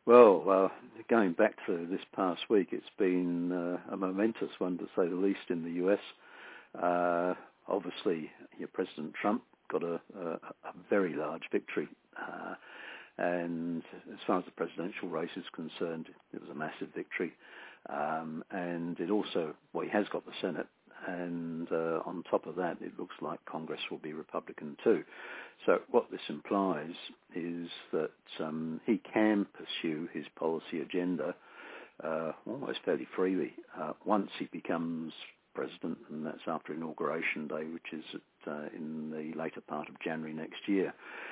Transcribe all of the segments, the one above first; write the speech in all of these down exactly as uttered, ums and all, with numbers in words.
Well, uh, going back to this past week, it's been uh, a momentous one, to say the least, in the U S. Uh, obviously, your President Trump got a, a, a very large victory. Uh, and as far as the presidential race is concerned, it was a massive victory. Um, and it also, well, he has got the Senate. And uh, on top of that, it looks like Congress will be Republican too. So what this implies is that um, he can pursue his policy agenda uh, almost fairly freely uh, once he becomes president, and that's after Inauguration Day, which is at, uh, in the later part of January next year.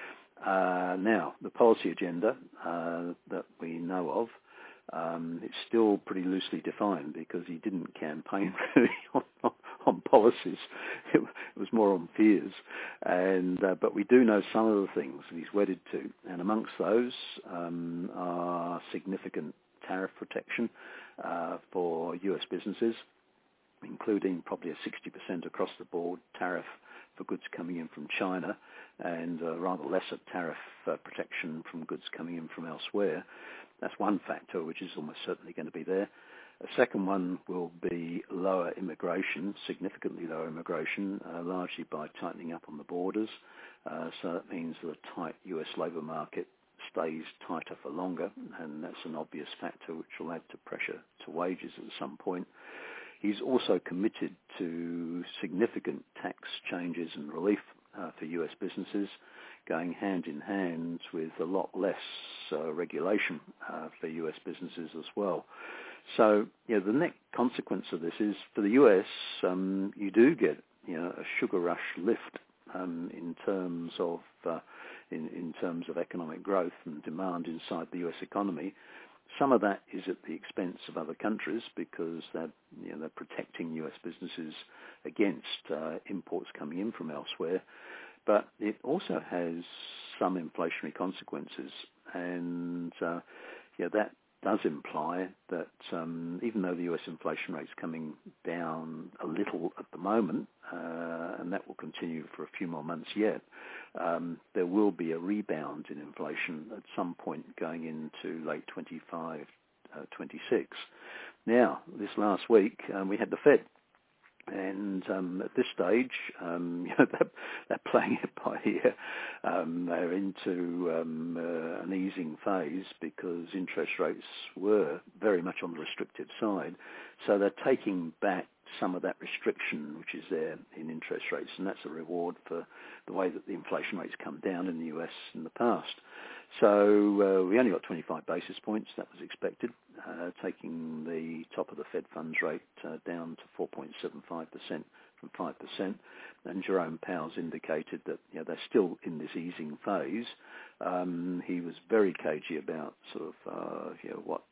Uh, now, the policy agenda uh, that we know of, Um, it's still pretty loosely defined because he didn't campaign really on, on, on policies. It, it was more on fears. And uh, but we do know some of the things that he's wedded to, and amongst those um, are significant tariff protection uh, for U S businesses, including probably a sixty percent across the board tariff for goods coming in from China, and uh, rather lesser tariff uh, protection from goods coming in from elsewhere. That's one factor which is almost certainly going to be there. A second one will be lower immigration, significantly lower immigration, uh, largely by tightening up on the borders. Uh, so that means that a tight U S labour market stays tighter for longer, and that's an obvious factor which will add to pressure to wages at some point. He's also committed to significant tax changes and relief uh, for U S businesses, going hand in hand with a lot less uh, regulation uh, for U S businesses as well. So, you know, the net consequence of this is for the U S, um, you do get, you know, a sugar rush lift um, in terms of uh, in, in terms of economic growth and demand inside the U S economy. Some of that is at the expense of other countries because they're, you know, they're protecting U S businesses against uh, imports coming in from elsewhere. But it also has some inflationary consequences, and uh, yeah, that does imply that um, even though the U S inflation rate's coming down a little at the moment, uh, and that will continue for a few more months yet, um, there will be a rebound in inflation at some point going into late twenty-five, uh, twenty-six. Now, this last week, um, we had the Fed. And um, at this stage, um, you know, they're, they're playing it by ear. Um, they're into um, uh, an easing phase because interest rates were very much on the restrictive side. So they're taking back some of that restriction which is there in interest rates, and that's a reward for the way that the inflation rates come down in the U S in the past. So uh, we only got twenty-five basis points. That was expected, uh, taking the top of the Fed funds rate uh, down to four point seven five percent from five percent. And Jerome Powell's indicated that, you know, they're still in this easing phase. Um, he was very cagey about sort of uh, you know, what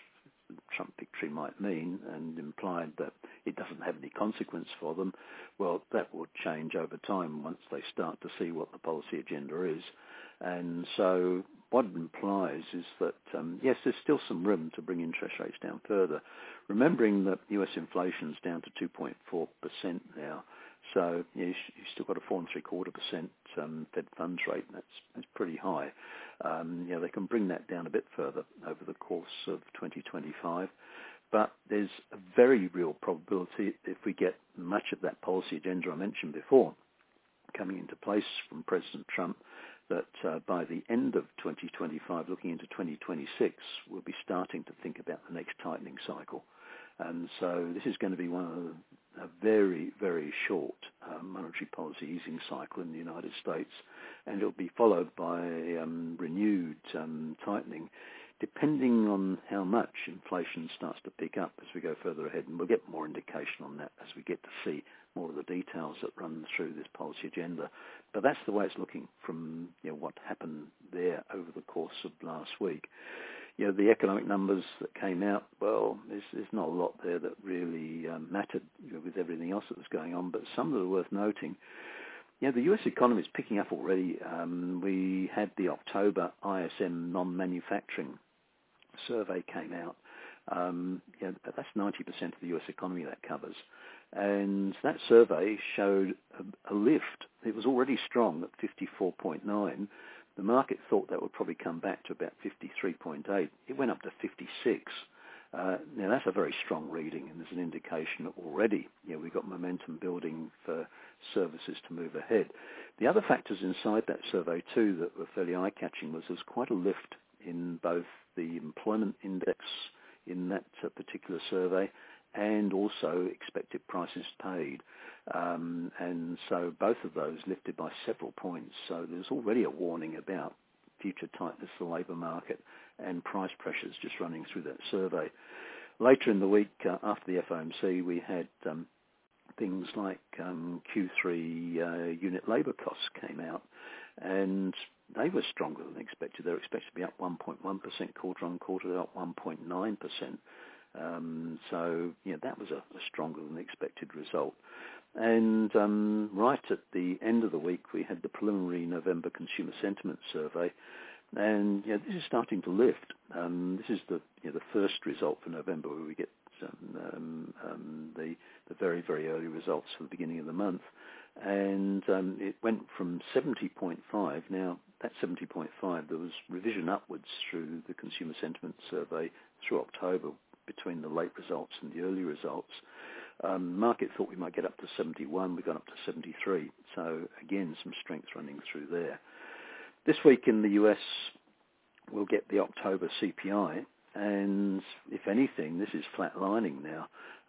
Trump victory might mean, and implied that it doesn't have any consequence for them. Well, that will change over time once they start to see what the policy agenda is. And so what it implies is that, um, yes, there's still some room to bring interest rates down further, remembering that U S inflation's down to two point four percent now. So you know, you've still got a four and three quarter percent um, Fed funds rate, and that's, that's pretty high. Um, you know, they can bring that down a bit further over the course of twenty twenty-five. But there's a very real probability, if we get much of that policy agenda I mentioned before coming into place from President Trump, that uh, by the end of twenty twenty-five, looking into twenty twenty-six, we'll be starting to think about the next tightening cycle. And so this is going to be one of the, a very, very short uh, monetary policy easing cycle in the United States, and it'll be followed by um, renewed um, tightening, depending on how much inflation starts to pick up as we go further ahead. And we'll get more indication on that as we get to see more of the details that run through this policy agenda. But that's the way it's looking from, you know, what happened there over the course of last week. You know, the economic numbers that came out, well, there's, there's not a lot there that really um, mattered, you know, with everything else that was going on, but some that are worth noting. You know, the U S economy is picking up already. Um, we had the October I S M non-manufacturing survey came out. Um, you know, that's ninety percent of the U S economy that covers. And that survey showed a, a lift. It was already strong at fifty-four point nine. The market thought that would probably come back to about fifty-three point eight. It went up to fifty-six. Uh, now, that's a very strong reading, and there's an indication that already you know, we've got momentum building for services to move ahead. The other factors inside that survey, too, that were fairly eye-catching was there's quite a lift in both the employment index in that uh, particular survey and also expected prices paid. Um, and so both of those lifted by several points. So there's already a warning about future tightness of the labour market and price pressures just running through that survey. Later in the week, uh, after the F O M C, we had um, things like um, Q three uh, unit labour costs came out, and they were stronger than expected. They were expected to be up one point one percent quarter on quarter, they're up one point nine percent. Um, so, yeah, that was a, a stronger than expected result. And um, right at the end of the week, we had the preliminary November Consumer Sentiment Survey, and you know, this is starting to lift. Um, this is the you know, the first result for November, where we get um, um, um, the the very very early results for the beginning of the month, and um, it went from seventy point five. Now that seventy point five, there was revision upwards through the Consumer Sentiment Survey through October between the late results and the early results. Um, market thought we might get up to seventy-one. We got up to seventy-three. So again, some strength running through there. This week in the U S, we'll get the October C P I, and if anything, this is flatlining now.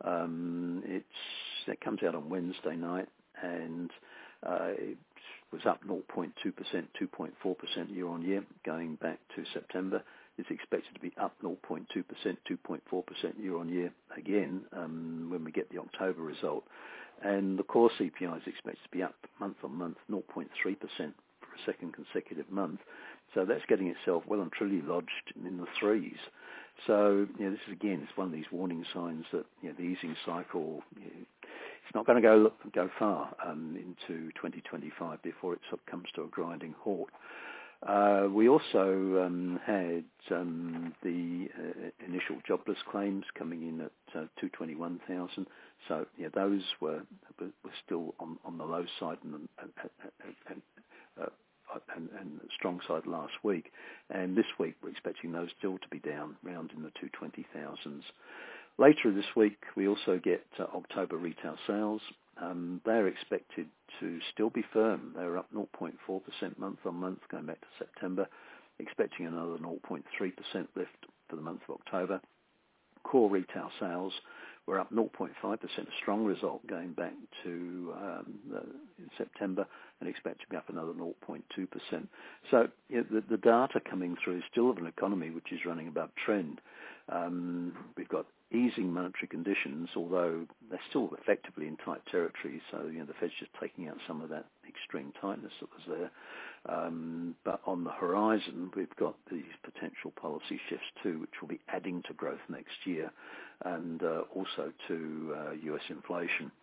Um, it's it comes out on Wednesday night, and uh, it was up zero point two percent, two point four percent year on year, going back to September. It's expected to be up zero point two percent, two point four percent year on year again um, when we get the October result. And the core C P I is expected to be up month on month zero point three percent for a second consecutive month. So that's getting itself well and truly lodged in the threes. So, you know, this is, again, it's one of these warning signs that, you know, the easing cycle, you know, it's not going to go go far um, into twenty twenty-five before it sort of comes to a grinding halt. Uh, we also um, had um, the uh, initial jobless claims coming in at uh, two hundred twenty-one thousand. So, yeah, those were were still on, on the low side and, and, and, uh, and, and strong side last week. And this week we're expecting those still to be down around in the two hundred twenty thousands. Later this week we also get uh, October retail sales. Um, they're expected to still be firm. They're up zero point four percent month on month going back to September, expecting another zero point three percent lift for the month of October. Core retail sales were up zero point five percent, a strong result going back to um, the, in September, and expect to be up another zero point two percent. So you know, the, the data coming through is still of an economy which is running above trend. Um, we've got easing monetary conditions, although they're still effectively in tight territory. So, you know, the Fed's just taking out some of that extreme tightness that was there. Um, but on the horizon, we've got these potential policy shifts too, which will be adding to growth next year, and uh, also to uh, U S inflation.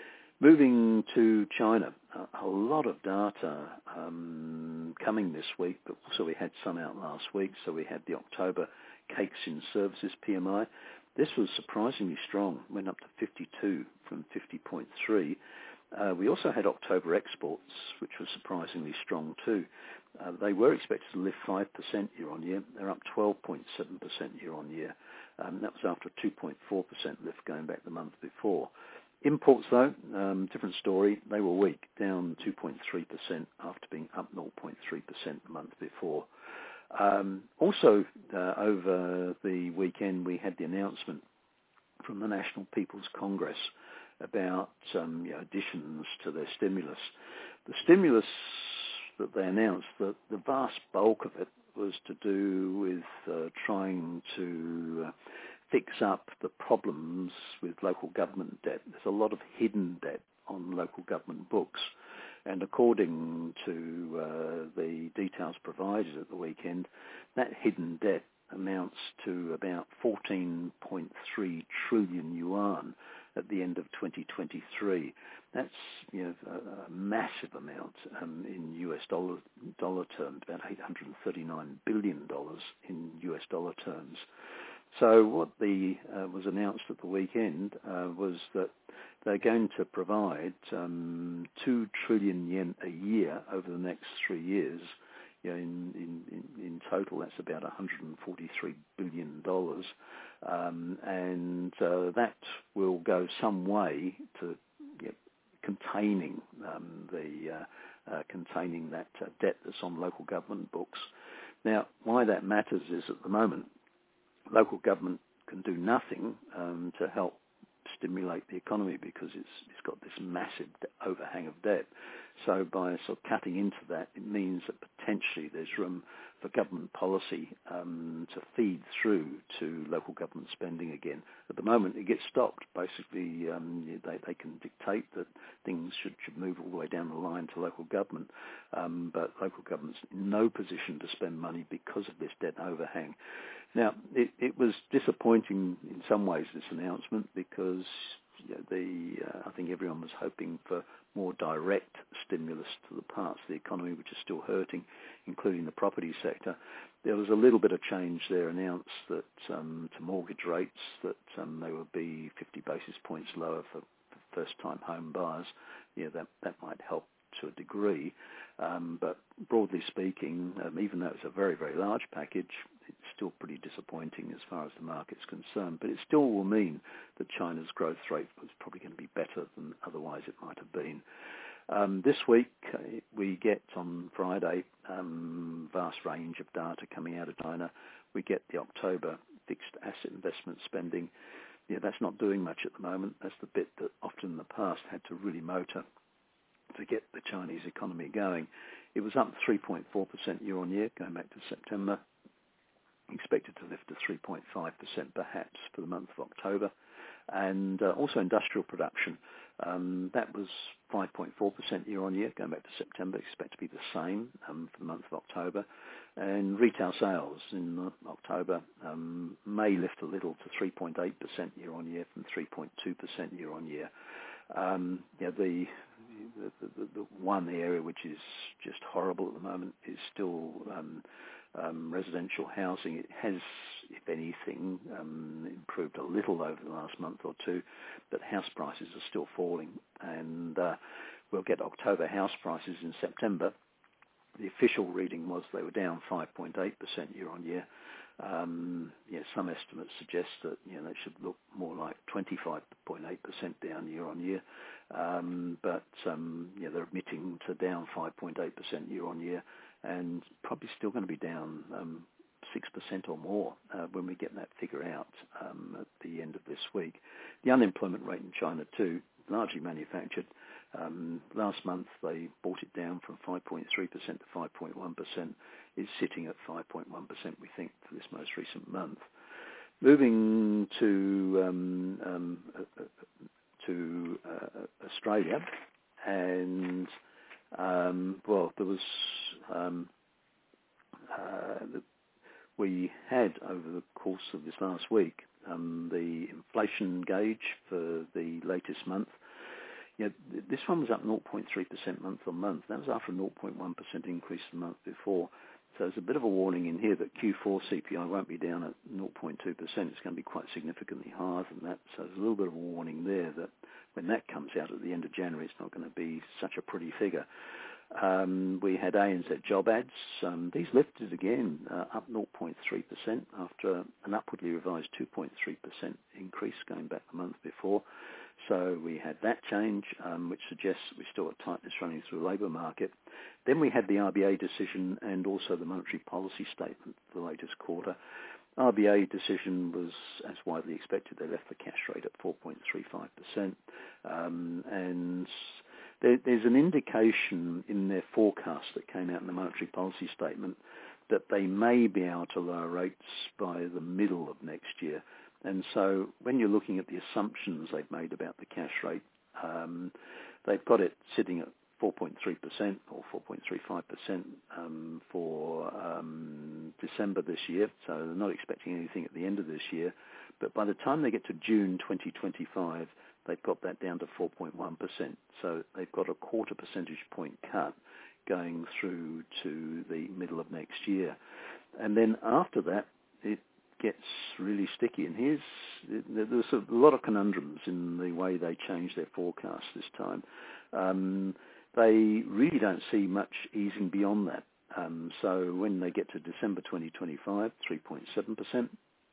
Moving to China, a, a lot of data um, coming this week, but also we had some out last week. So we had the October Cakes in Services P M I. This was surprisingly strong, went up to fifty-two from fifty point three. Uh, we also had October exports, which was surprisingly strong too. Uh, they were expected to lift five percent year on year. They're up twelve point seven percent year on year. Um, that was after a two point four percent lift going back the month before. Imports, though, um, different story. They were weak, down two point three percent after being up zero point three percent the month before. Um, also, uh, over the weekend, we had the announcement from the National People's Congress about um, you know, additions to their stimulus. The stimulus that they announced, the, the vast bulk of it was to do with uh, trying to uh, fix up the problems with local government debt. There's a lot of hidden debt on local government books. And according to uh, the details provided at the weekend, that hidden debt amounts to about fourteen point three trillion yuan at the end of twenty twenty-three. That's you know, a, a massive amount um, in U S dollar dollar terms, about eight hundred thirty-nine billion dollars in U S dollar terms. So what the uh, was announced at the weekend uh, was that they're going to provide um, two trillion yen a year over the next three years you know, in, in, in, in total, that's about one hundred forty-three billion dollars. Um, and uh, that will go some way to you know, containing um, the uh, uh, containing that uh, debt that's on local government books. Now, why that matters is at the moment, local government can do nothing um, to help stimulate the economy because it's it's got this massive overhang of debt. So by sort of cutting into that, it means that potentially there's room for government policy um, to feed through to local government spending again. At the moment, it gets stopped. Basically, um, they, they can dictate that things should, should move all the way down the line to local government, um, but local government's in no position to spend money because of this debt overhang. Now, it, it was disappointing in some ways, this announcement, because you know, the uh, I think everyone was hoping for more direct stimulus to the parts of the economy which are still hurting, including the property sector. There was a little bit of change there announced that um, to mortgage rates that um, they would be fifty basis points lower for, for first-time home buyers. Yeah, that, that might help to a degree. Um, but broadly speaking, um, even though it's a very, very large package, it's still pretty disappointing as far as the market's concerned. But it still will mean that China's growth rate was probably going to be better than otherwise it might have been. Um, this week, uh, we get on Friday um, vast range of data coming out of China. We get the October fixed asset investment spending. Yeah, that's not doing much at the moment. That's the bit that often in the past had to really motor to get the Chinese economy going. It was up three point four percent year on year, going back to September. Expected to lift to three point five percent perhaps for the month of October. And uh, also industrial production, um, that was five point four percent year on year, going back to September, expect to be the same um, for the month of October. And retail sales in uh, October um, may lift a little to three point eight percent year on year from three point two percent year on year. Um, yeah, the, the, the, the one area which is just horrible at the moment is still um, um, residential housing. It has, if anything, um, improved a little over the last month or two, but house prices are still falling. And uh, we'll get October house prices in September. The official reading was they were down five point eight percent year on year. Um, yeah, some estimates suggest that you know they should look more like twenty-five point eight percent down year on year, um, but um, yeah, they're admitting to down five point eight percent year on year, and probably still going to be down um, six percent or more uh, when we get that figure out um, at the end of this week. The unemployment rate in China too, largely manufactured. Um, last month they brought it down from five point three percent to five point one percent. It's sitting at five point one percent, we think, for this most recent month. Moving to um, um, uh, to uh, Australia, and um, well, there was um, uh, the, we had over the course of this last week um, the inflation gauge for the latest month. Yeah, this one was up zero point three percent month on month. That was after a zero point one percent increase the month before. So there's a bit of a warning in here that Q four C P I won't be down at zero point two percent. It's going to be quite significantly higher than that. So there's a little bit of a warning there that when that comes out at the end of January, it's not going to be such a pretty figure. Um, we had A N Z job ads. Um, these lifted again, uh, up zero point three percent after an upwardly revised two point three percent increase going back the month before. So we had that change, um, which suggests we still have tightness running through the labour market. Then we had the R B A decision and also the monetary policy statement for the latest quarter. R B A decision was, as widely expected, they left the cash rate at four point three five percent. Um, and there, there's an indication in their forecast that came out in the monetary policy statement that they may be able to lower rates by the middle of next year. And so when you're looking at the assumptions they've made about the cash rate, um, they've got it sitting at four point three percent or four point three five percent um, for um, December this year. So they're not expecting anything at the end of this year. But by the time they get to June twenty twenty-five, they've got that down to four point one percent. So they've got a quarter percentage point cut going through to the middle of next year. And then after that, it gets really sticky. And here's, there's a lot of conundrums in the way they change their forecast this time. Um, they really don't see much easing beyond that. Um, so when they get to December twenty twenty-five, three point seven percent,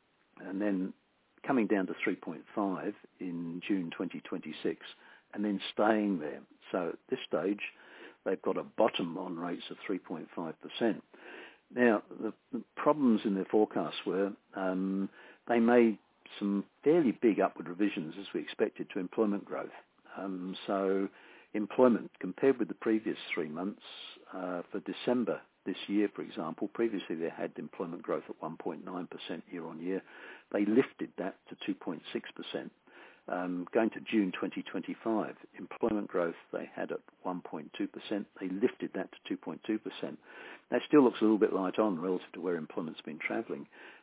and then coming down to three point five in June twenty twenty-six, and then staying there. So at this stage, they've got a bottom on rates of three point five percent. Now, the, the problems in their forecasts were um, they made some fairly big upward revisions, as we expected, to employment growth. Um, so employment, compared with the previous three months, uh, for December this year, for example, previously they had employment growth at one point nine percent year on year. They lifted that to two point six percent. Um, going to June twenty twenty-five, employment growth they had at one point two percent. They lifted that to two point two percent. That still looks a little bit light on relative to where employment's been travelling.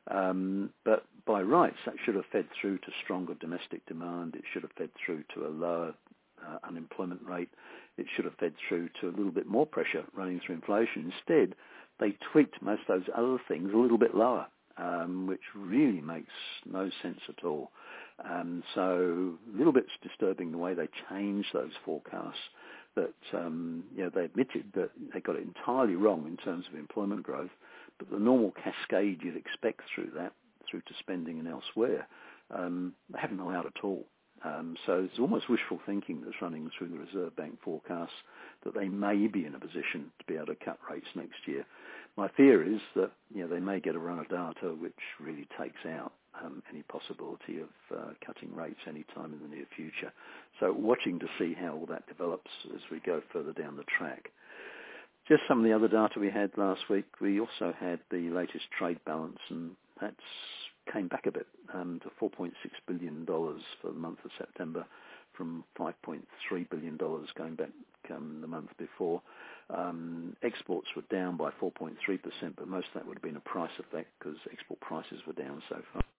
Um, but by rights, that should have fed through to stronger domestic demand. It should have fed through to a lower uh, unemployment rate. It should have fed through to a little bit more pressure running through inflation. Instead, they tweaked most of those other things a little bit lower, um, which really makes no sense at all. Um, so a little bit disturbing the way they changed those forecasts. That um, you know, they admitted that they got it entirely wrong in terms of employment growth, but the normal cascade you'd expect through that, through to spending and elsewhere, um, they haven't allowed at all. Um, so it's almost wishful thinking that's running through the Reserve Bank forecasts that they may be in a position to be able to cut rates next year. My fear is that you know they may get a run of data which really takes out um, any possibility of uh, cutting rates any time in the near future. So watching to see how all that develops as we go further down the track. Just some of the other data we had last week. We also had the latest trade balance, and that's came back a bit um, to four point six billion dollars for the month of September from five point three billion dollars going back um, the month before. Um, exports were down by four point three percent, but most of that would have been a price effect because export prices were down so far.